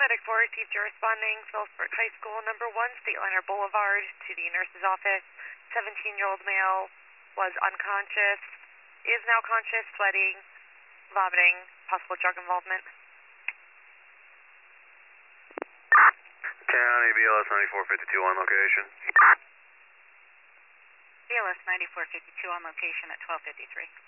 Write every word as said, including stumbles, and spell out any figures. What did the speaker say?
Medic four received your responding, Phillipsburg High School, number one, Stateliner Boulevard, to the nurse's office. seventeen-year-old male was unconscious, is now conscious, sweating, vomiting, possible drug involvement. County B L S ninety-four fifty-two on location. B L S ninety-four fifty-two on location at twelve fifty-three.